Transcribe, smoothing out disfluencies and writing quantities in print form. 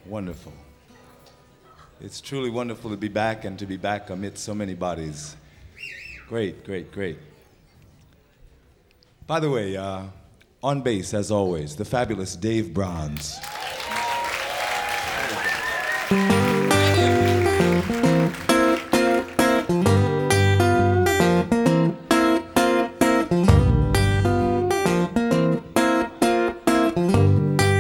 Wonderful. It's truly wonderful to be back and to be back amidst so many bodies. Great, great, great. By the way, on bass, as always, the fabulous Dave Bronze.